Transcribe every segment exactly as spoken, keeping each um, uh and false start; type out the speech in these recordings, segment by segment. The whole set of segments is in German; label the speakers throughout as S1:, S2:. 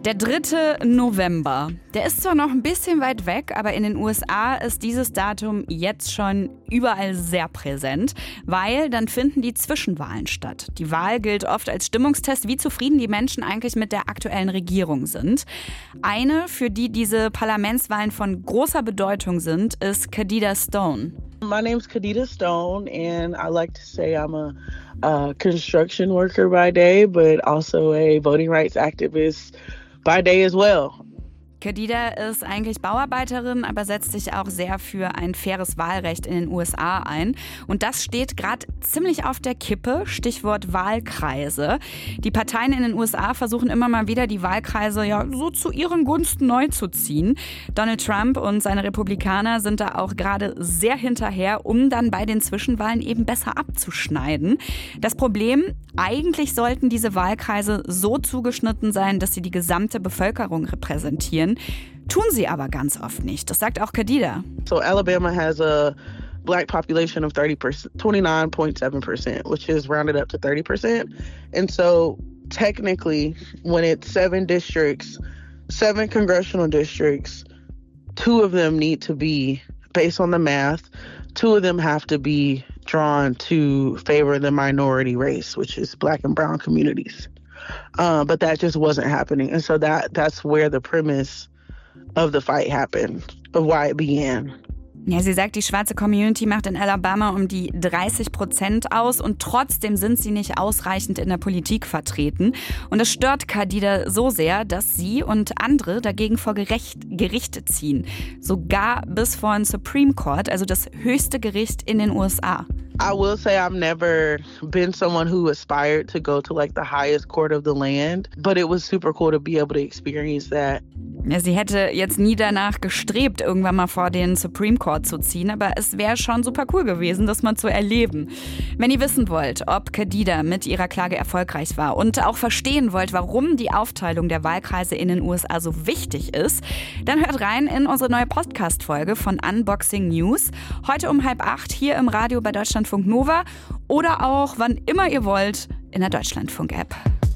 S1: Der dritte November, der ist zwar noch ein bisschen weit weg, aber in den U S A ist dieses Datum jetzt schon überall sehr präsent, weil dann finden die Zwischenwahlen statt. Die Wahl gilt oft als Stimmungstest, wie zufrieden die Menschen eigentlich mit der aktuellen Regierung sind. Eine, für die diese Parlamentswahlen von großer Bedeutung sind, ist Khadija Stone.
S2: My name's Khadija Stone, and I like to say I'm a uh, construction worker by day, but also a voting rights activist by day as well.
S1: Khadija ist eigentlich Bauarbeiterin, aber setzt sich auch sehr für ein faires Wahlrecht in den U S A ein. Und das steht gerade ziemlich auf der Kippe, Stichwort Wahlkreise. Die Parteien in den U S A versuchen immer mal wieder, die Wahlkreise ja so zu ihren Gunsten neu zu ziehen. Donald Trump und seine Republikaner sind da auch gerade sehr hinterher, um dann bei den Zwischenwahlen eben besser abzuschneiden. Das Problem, eigentlich sollten diese Wahlkreise so zugeschnitten sein, dass sie die gesamte Bevölkerung repräsentieren. Tun sie aber ganz oft nicht. Das sagt auch Khadija.
S2: So Alabama has a black population of thirty percent, twenty-nine point seven percent, which is rounded up to thirty percent. And so technically, when it's seven districts, seven congressional districts, two of them need to be, based on the math, two of them have to be drawn to favor the minority race, which is black and brown communities. Uh, but that just wasn't happening. And so that that's where the premise of the fight happened, of why it began.
S1: Ja, sie sagt, die schwarze Community macht in Alabama um die dreißig Prozent aus und trotzdem sind sie nicht ausreichend in der Politik vertreten. Und das stört Khadija so sehr, dass sie und andere dagegen vor Gericht, Gericht ziehen. Sogar bis vor den Supreme Court, also das höchste Gericht in den U S A.
S2: I will say I've never been someone who aspired to go to like the highest court of the land, but it was super cool to be able to experience that.
S1: Ja, sie hätte jetzt nie danach gestrebt, irgendwann mal vor den Supreme Court zu ziehen, aber es wäre schon super cool gewesen, das mal zu erleben. Wenn ihr wissen wollt, ob Khadija mit ihrer Klage erfolgreich war und auch verstehen wollt, warum die Aufteilung der Wahlkreise in den U S A so wichtig ist, dann hört rein in unsere neue Podcast-Folge von Unboxing News. Heute um halb acht hier im Radio bei Deutschlandfunk Nova oder auch, wann immer ihr wollt, in der Deutschlandfunk-App.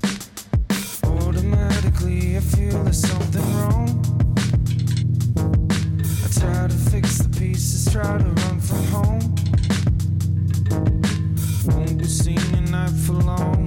S3: Automatically I feel there's something wrong. I try to fix the pieces, try to run from home. Won't be seen at night for long.